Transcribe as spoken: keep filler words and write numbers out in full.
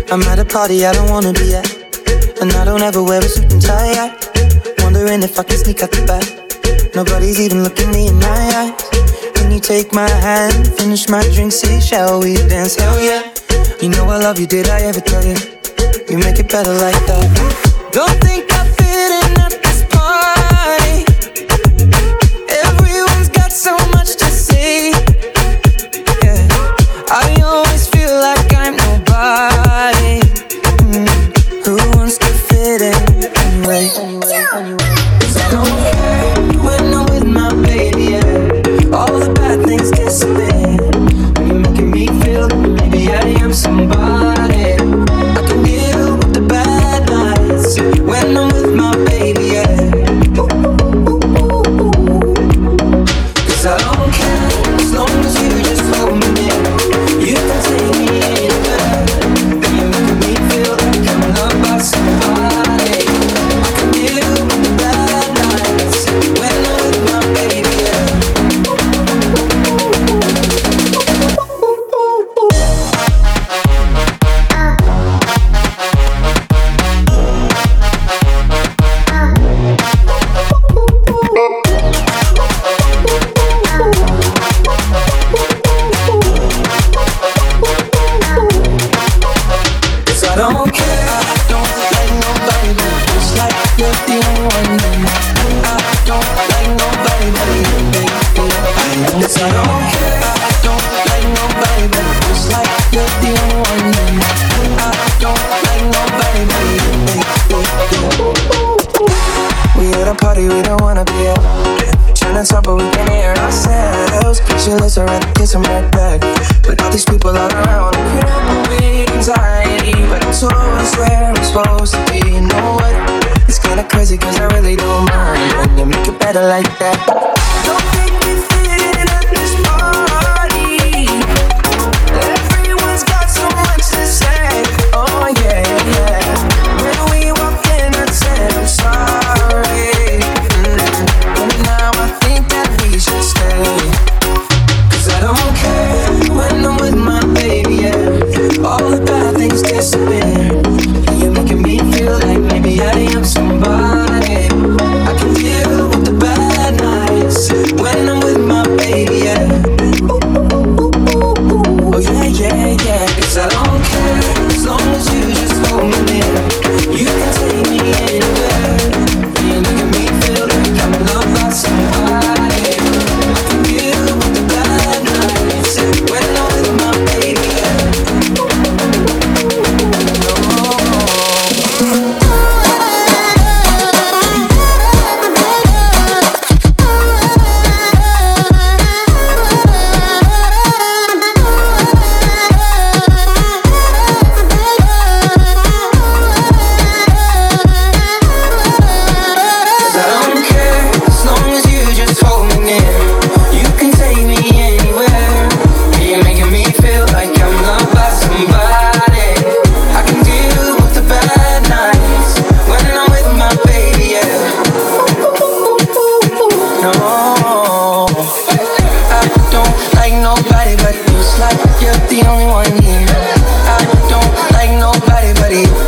I'm at a party I don't wanna be at, and I don't ever wear a suit and tie yet. Wondering if I can sneak out the back. Nobody's even looking me in my eyes. Can you take my hand, finish my drink, say shall we dance? Hell yeah. You know I love you, did I ever tell you? You make it better like that. Don't think I fit in at this party. Everyone's got so much to say. Yeah, I always feel like I'm nobody. Mm. Who wants to fit in anyway? Anyway, anyway. 'Cause I don't care when I'm with my baby, yeah. All the bad things disappear. You're making me feel like maybe I am somebody. I can deal with the bad nights when I'm with my baby, yeah. Cause I don't care as long as you just hold me near. You can take me anywhere. You're making me feel like I'm loved by somebody. I can deal with the bad nights when I'm with my baby, yeah. Cause I don't care, I don't like nobody but just like you're the only one. I don't like nobody but you, baby. Cause I don't care, I don't like nobody but just like you're the only one. I don't like nobody but you, baby. We at a party we don't wanna be at. Trying to talk but we can hear ourselves. Pictureless, I'd rather kiss them right back. But all these people all around, crippling anxiety. But I'm told where I'm supposed to be. You know what? It's kinda crazy cause I really don't mind when you make it better like that. Don't make me fit in at this party. Everyone's got so much to say. Oh yeah, yeah. When we walk in I said I'm sorry. Mm-hmm. And now I think that we should stay. Cause I don't care when I'm with my baby, yeah. All the bad things disappear. You're making me feel like maybe I am somebody. I can deal with the bad nights when I'm with my baby, yeah. Oh yeah, yeah, yeah. Cause I don't care as long as you just hold me near. You can take me anywhere. You're making me feel like I'm loved by somebody. I can deal with the bad nights when I'm with my baby, yeah. Cause I don't care as long as you just hold me near. You can take me anywhere. You're making me feel like I'm loved by somebody. I can deal with the bad nights when I'm with my baby, yeah. No, I don't like nobody but you. It's like you're the only one here. I don't like nobody but you.